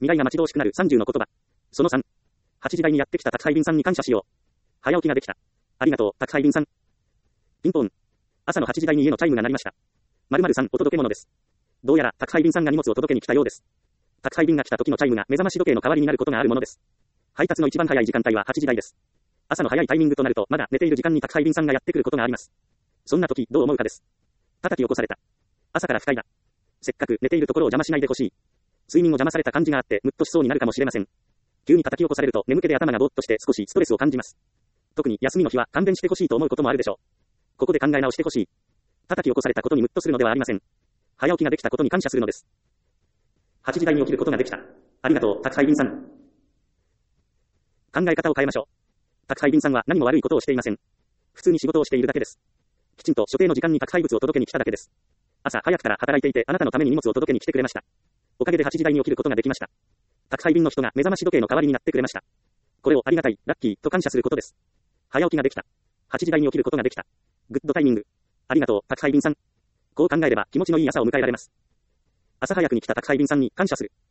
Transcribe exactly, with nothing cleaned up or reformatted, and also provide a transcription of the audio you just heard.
未来が待ち遠しくなるさんじゅうの言葉。そのさん。はちじ台にやってきた宅配便さんに感謝しよう。早起きができた。ありがとう、宅配便さん。ピンポン。朝のはちじ台に家のチャイムが鳴りました。〇〇さん、お届け物です。どうやら宅配便さんが荷物を届けに来たようです。宅配便が来た時のチャイムが目覚まし時計の代わりになることがあるものです。配達の一番早い時間帯ははちじ台です。朝の早いタイミングとなるとまだ寝ている時間に宅配便さんがやってくることがあります。そんな時どう思うかです。叩き起こされた。朝から不快だ。せっかく寝ているところを邪魔しないでほしい。睡眠を邪魔された感じがあってムッとしそうになるかもしれません。急に叩き起こされると眠気で頭がぼーっとして少しストレスを感じます。特に休みの日は勘弁してほしいと思うこともあるでしょう。ここで考え直してほしい。叩き起こされたことにムッとするのではありません。早起きができたことに感謝するのです。はちじ台に起きることができた。ありがとう、宅配便さん。考え方を変えましょう。宅配便さんは何も悪いことをしていません。普通に仕事をしているだけです。きちんと所定の時間に宅配物を届けに来ただけです。朝早くから働いていてあなたのために荷物を届けに来てくれました。おかげではちじ台に起きることができました。宅配便の人が目覚まし時計の代わりになってくれました。これをありがたい、ラッキーと感謝することです。早起きができた。はちじ台に起きることができた。グッドタイミング。ありがとう、宅配便さん。こう考えれば気持ちのいい朝を迎えられます。朝早くに来た宅配便さんに感謝する。